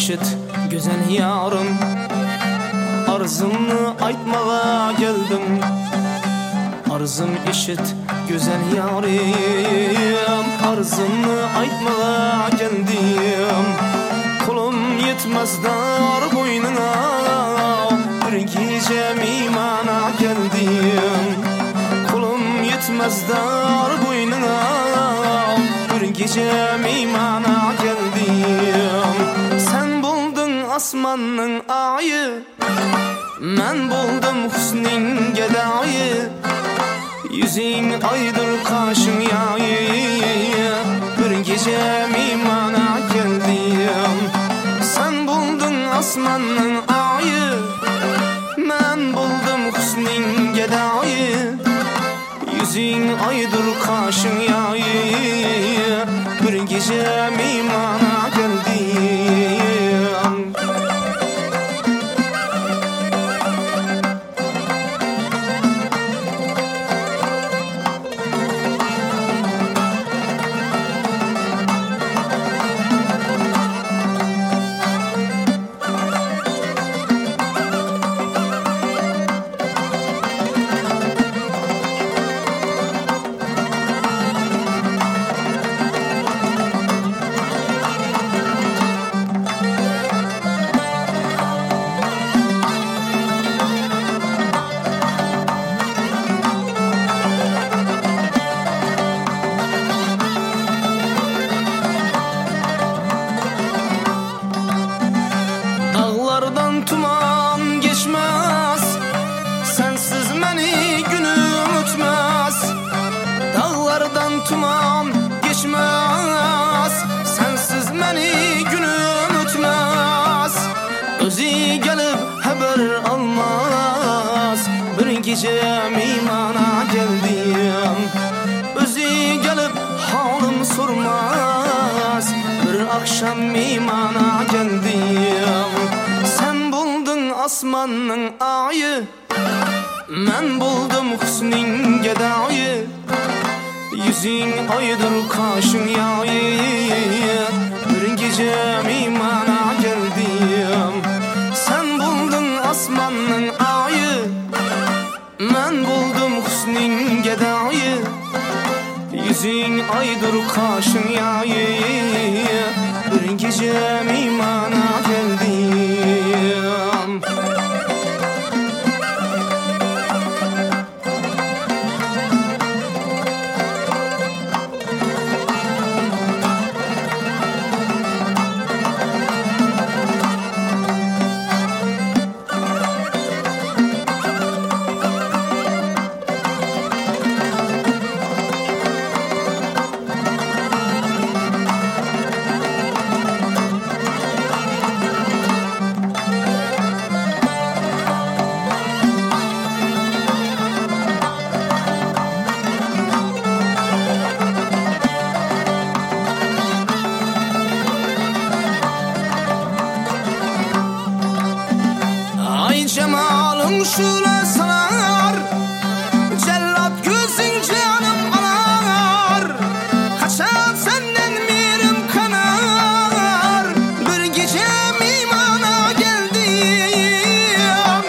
işit güzel yarım, arzımı aytmağa geldim. Arzım işit güzel yarim, arzımı aytmağa geldim. Kolum yetmez dar boynuna, bir gece mimana geldim. Kolum yetmez dar boynuna, bir gece mimana geldim. Sen buldun asmanın ayı, men buldum husnin gedayı. Yüzün aydır kaşın yayı, bir gece mimana geldim. Sen buldun asmanın ayı, men buldum husnin gedayı. Yüzün aydır kaşın yayı, bir gece mimana geldim. Tuman geçmez, sensiz meni günüm ötmez. Dağlardan tuman geçmez, sensiz meni günüm ötmez. Özü gelip haber almaz, bir gece mimana geldim. Özü gelip halim sormaz, bir akşam mimana geldim. Asmanın ayı, men buldum husnin gedayı. Yüzün aydır kaşın yayı, bir gece mimana geldim. Sen buldun asmanın ayı, men buldum husnin gedayı. Yüzün aydır kaşın yayı, bir gece mimana geldim. Cemalın şule sanar, cellat gözün canım anar. Kaçan senden mirim kanar, bir gece mimana geldim.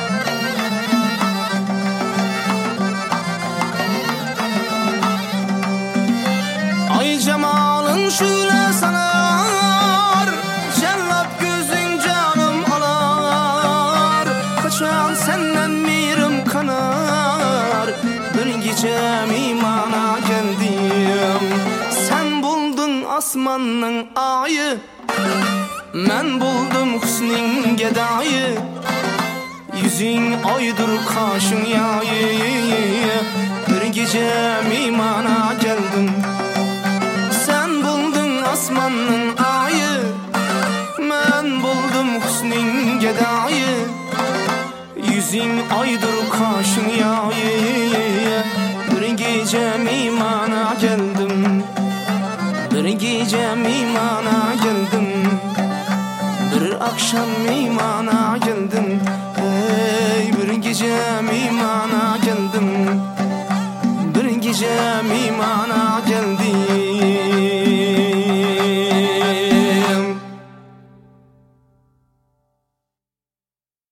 Ay cemalın şule sanar, cellat gözün canım anar. Kaçan senden mirim kanar, bir gece mimana geldim. Sen buldun asmanın ayı, men buldum husnin gedayı. Yüzün aydır kaşın yayı, bir gece mimana geldim. Sen buldun asmanın ayı, men buldum husnin gedayı. Yüzün aydır kaşın yayı, bir gece mimana geldim. Bir gece mimana geldim, bir akşam mimana geldim. Hey, bir gece mimana